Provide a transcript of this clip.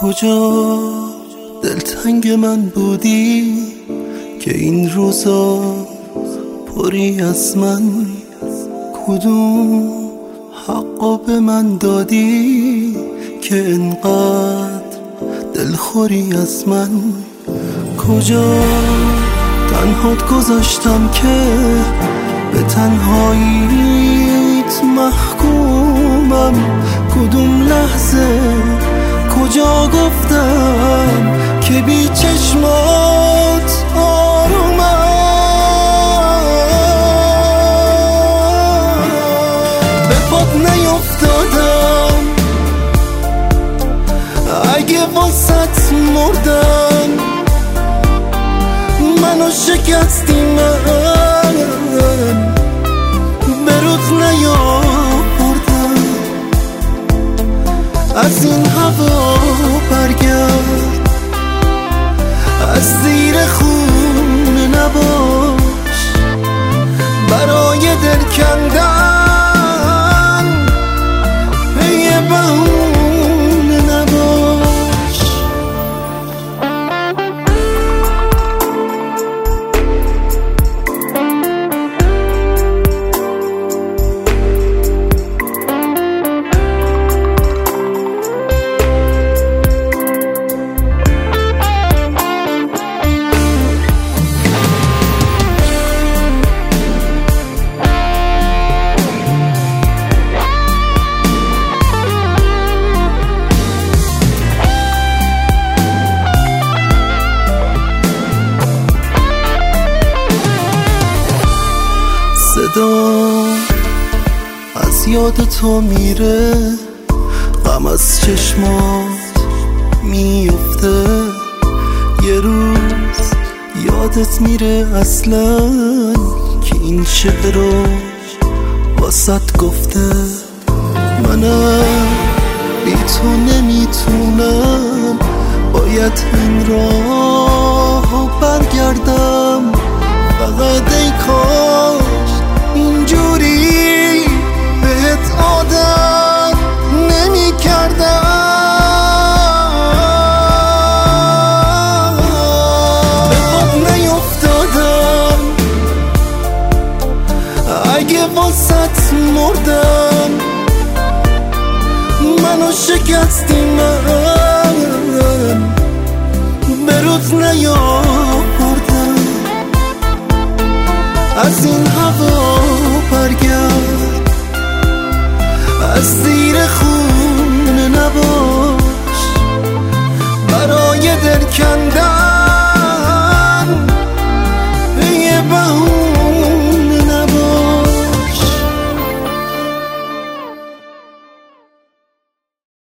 کجا دلتنگ من بودی که این روزا پری از من؟ کدوم حقا به من دادی که انقدر دلخوری از من؟ کجا تنهات گذاشتم که به تنهاییت محکومم؟ کدوم لحظه کجا گفتم که بی چشمات آرومم؟ به پات نیفتادم اگه واسط مردم، منو شکستی من به روز نیاوردم. از این هوا برگرد، از زیر خونه نباش، برای دل کندن پی بهونه نباش. صدا از یاد تو میره، غم از چشمات میفته، یه روز یادت میره اصلا که این شعر رو واسط گفته. منم بی تو نمیتونم، باید این راه برگردم. فقط ای کاش اینجوری بهت عادت نمی کردم. به خود نیفتادم اگه واسط مردم، منو شکستی من به روز نیاوردم. از این هوا برگرد، از زیر خونه نباش، برای دل کندن